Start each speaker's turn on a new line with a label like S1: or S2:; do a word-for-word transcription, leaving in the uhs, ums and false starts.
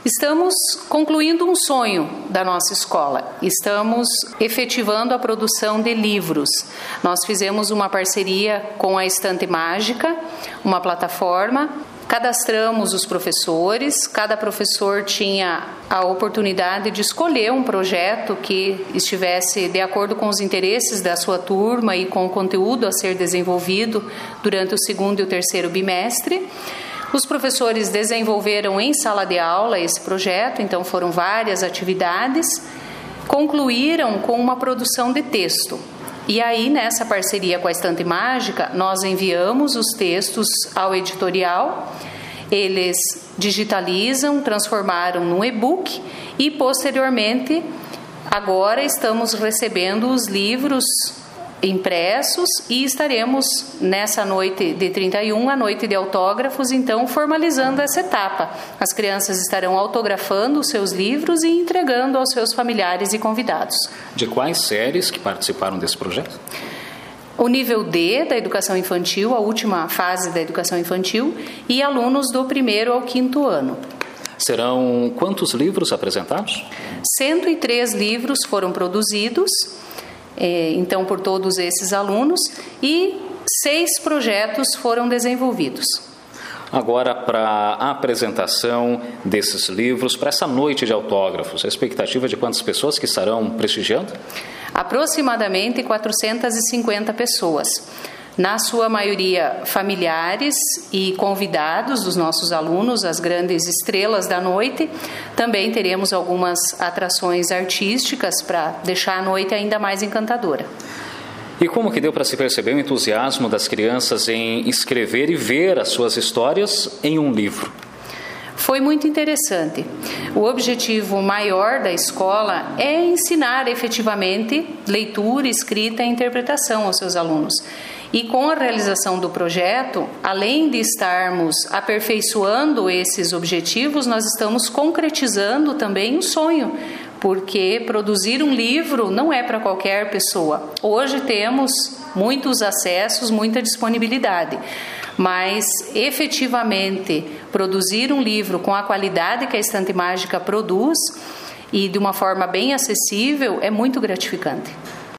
S1: Estamos concluindo um sonho da nossa escola. Estamos efetivando a produção de livros. Nós fizemos uma parceria com a Estante Mágica, uma plataforma. Cadastramos os professores, cada professor tinha a oportunidade de escolher um projeto que estivesse de acordo com os interesses da sua turma e com o conteúdo a ser desenvolvido durante o segundo e o terceiro bimestre. Os professores desenvolveram em sala de aula esse projeto, então foram várias atividades, concluíram com uma produção de texto. E aí, nessa parceria com a Estante Mágica, nós enviamos os textos ao editorial, eles digitalizam, transformaram num e-book e, posteriormente, agora estamos recebendo os livros impressos e estaremos nessa noite de trinta e um, a noite de autógrafos, então formalizando essa etapa. As crianças estarão autografando os seus livros e entregando aos seus familiares e convidados.
S2: De quais séries que participaram desse projeto?
S1: O nível D da educação infantil, a última fase da educação infantil, e alunos do primeiro ao quinto ano.
S2: Serão quantos livros apresentados?
S1: cento e três livros foram produzidos, então, por todos esses alunos, e seis projetos foram desenvolvidos.
S2: Agora, para a apresentação desses livros, para essa noite de autógrafos, a expectativa de quantas pessoas que estarão prestigiando?
S1: Aproximadamente quatrocentas e cinquenta pessoas. Na sua maioria, familiares e convidados dos nossos alunos, as grandes estrelas da noite. Também teremos algumas atrações artísticas para deixar a noite ainda mais encantadora.
S2: E como que deu para se perceber o entusiasmo das crianças em escrever e ver as suas histórias em um livro?
S1: Foi muito interessante. O objetivo maior da escola é ensinar efetivamente leitura, escrita e interpretação aos seus alunos. E com a realização do projeto, além de estarmos aperfeiçoando esses objetivos, nós estamos concretizando também um sonho, porque produzir um livro não é para qualquer pessoa. Hoje temos muitos acessos, muita disponibilidade, mas efetivamente produzir um livro com a qualidade que a Estante Mágica produz e de uma forma bem acessível é muito gratificante.